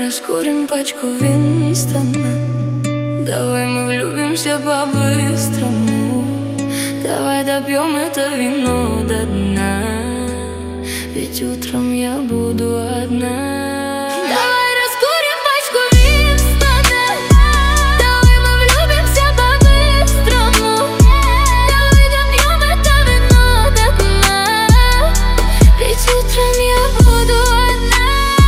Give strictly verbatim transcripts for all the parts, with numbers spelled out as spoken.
раскурим пачку Винстона. Давай мы влюбимся по-быстрому. Давай допьем это вино до дна, ведь утром я буду одна. Давай раскурим пачку Винстона. Давай мы влюбимся по-быстрому. Давай допьем это вино до дна, ведь утром я буду одна.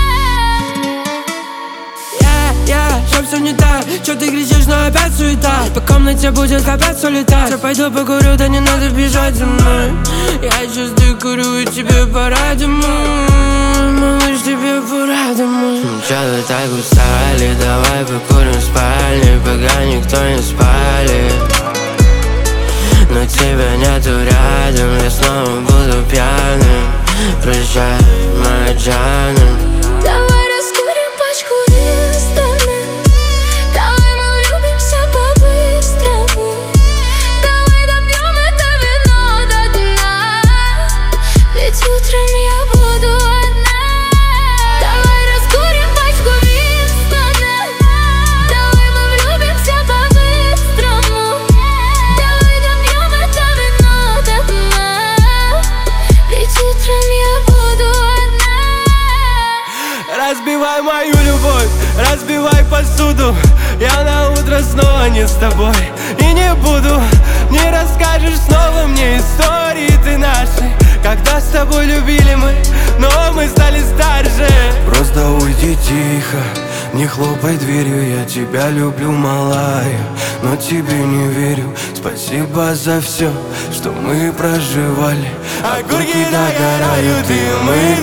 Я, я, что все не так? Что ты кричишь, но опять суета? По комнате будет опять улетать. Я пойду покурю, да не надо бежать за мной. Я чувствую, курю, и тебе пора домой. Малыш, тебе пора домой. Чё вы так устали? Давай покурим в спальне, пока никто не спалит. Но тебя нету рядом, я снова буду пьяным. Прощай, моя Джана. Давай раскурим пачку Винстона. Давай мы влюбимся по-быстрому. Давай допьем это вино до дна, ведь утром я буду одна. Давай раскурим пачку Винстона. Давай мы влюбимся по-быстрому. Давай допьем это вино до дна, ведь утром я буду одна. Разбивай мою любовь, разбивай посуду. Я на утро снова не с тобой и не буду. Не расскажешь снова мне истории ты наши, когда с тобой любили мы, но мы стали старше. Просто уйди тихо, не хлопай дверью. Я тебя люблю, малая, но тебе не верю. Спасибо за все, что мы проживали. Огурки догорают, и мы